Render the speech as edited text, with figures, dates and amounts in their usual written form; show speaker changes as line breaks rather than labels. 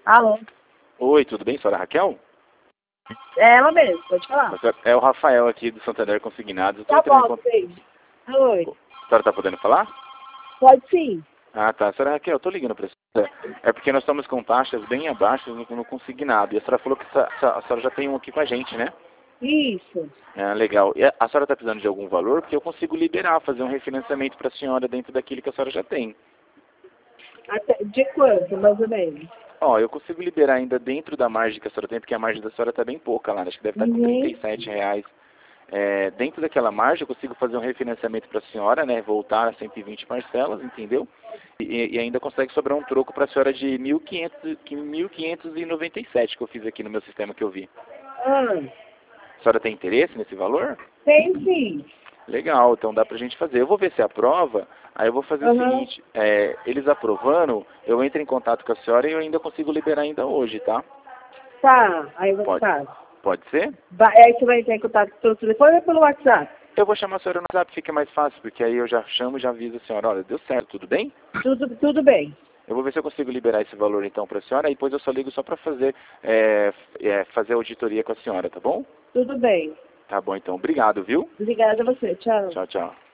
Alô?
Oi, tudo bem, senhora Raquel?
É ela mesmo, pode falar.
É o Rafael aqui do Santander Consignados.
Tá bom, sim. Oi.
A senhora tá podendo falar?
Pode sim.
Ah, tá. Senhora Raquel, eu tô ligando pra senhora. É porque nós estamos com taxas bem abaixo no consignado. E a senhora falou que a senhora já tem um aqui com a gente, né?
Isso.
Ah, legal. E a senhora tá precisando de algum valor? Porque eu consigo liberar, fazer um refinanciamento pra senhora dentro daquilo que a senhora já tem.
De quanto, mais ou menos?
Ó, eu consigo liberar ainda dentro da margem que a senhora tem, porque a margem da senhora tá bem pouca lá, né? Acho que deve estar com R$ 37. Dentro daquela margem eu consigo fazer um refinanciamento para a senhora, né? Voltar a 120 parcelas, entendeu? E ainda consegue sobrar um troco para a senhora de 1.597 que eu fiz aqui no meu sistema que eu vi.
Ah,
A senhora tem interesse nesse valor?
tem sim.
Legal, então dá pra gente fazer. Eu vou ver se aprova, aí eu vou fazer o seguinte, eles aprovando, eu entro em contato com a senhora e eu ainda consigo liberar ainda hoje, tá?
Tá, aí você
Pode,
faz.
pode ser?
Aí você vai entrar em contato pelo telefone ou pelo WhatsApp?
Eu vou chamar a senhora no WhatsApp, fica mais fácil, porque aí eu já chamo e já aviso a senhora, olha, deu certo, tudo bem?
Tudo bem.
Eu vou ver se eu consigo liberar esse valor então para a senhora, e depois eu só ligo só para fazer, fazer a auditoria com a senhora, tá bom?
Tudo bem.
Tá bom então, obrigado, viu?
Obrigada a você. Tchau.
Tchau, tchau.